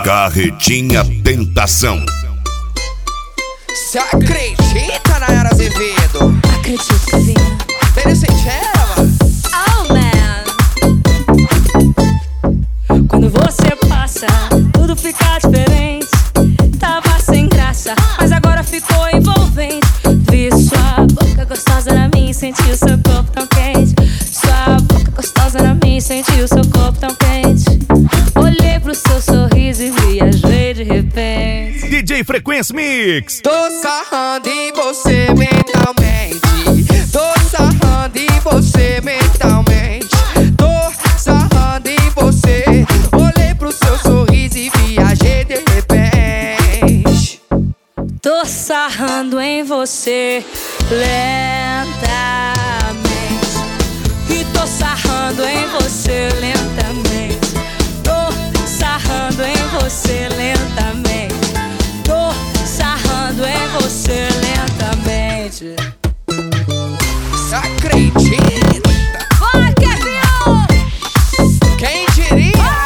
Carretinha Tentação. Cê acredita, Nayara Azevedo? Acredito, Casinha. Interessante ela. Oh, man. Quando você passa, tudo fica diferente. Tava sem graça, mas agora ficou envolvente. Vi sua boca gostosa na minha e senti o seu corpo tão quente. Sua boca gostosa na minha e senti o seu corpo tão quente. Olhei pro seu sorriso e viajei de repente. DJ Frequência Mix. Tô sarrando em você mentalmente. Tô sarrando em você mentalmente. Tô sarrando em você. Olhei pro seu sorriso e viajei de repente. Tô sarrando em você lentamente. E tô sarrando em você lentamente. Tô sarrando em você lentamente. Tô sarrando em você lentamente. Cê acredita? Vai, Kevin! Quem diria?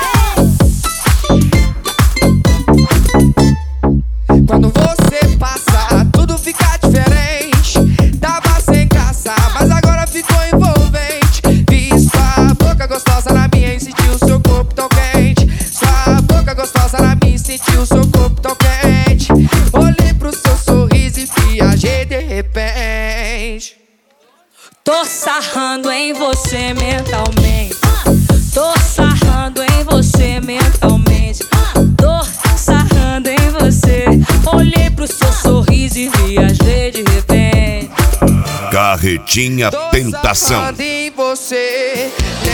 Quando você passa, tudo fica diferente. Tava sem graça, mas agora ficou envolvente. Vi sua boca gostosa na minha e senti o seu corpo tão quente. Sua boca gostosa na minha e senti o seu corpo tão quente. Olhei pro seu sorriso e viajei de repente. Tô sarrando em você mentalmente. Tô sarrando em você mentalmente. Tô sarrando em você. Olhei pro seu sorriso e viajei de repente. Carretinha Tô Tentação. sarrando em você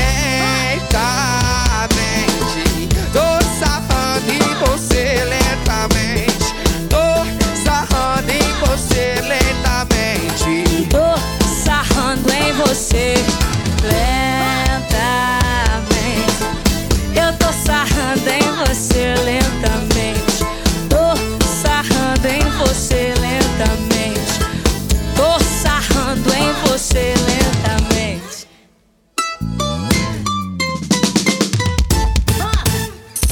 lentamente. Tô sarrando em você lentamente. Tô sarrando em você lentamente. Tô sarrando em você lentamente. Eu tô sarrando em você lentamente. Tô sarrando em você lentamente. Tô sarrando em você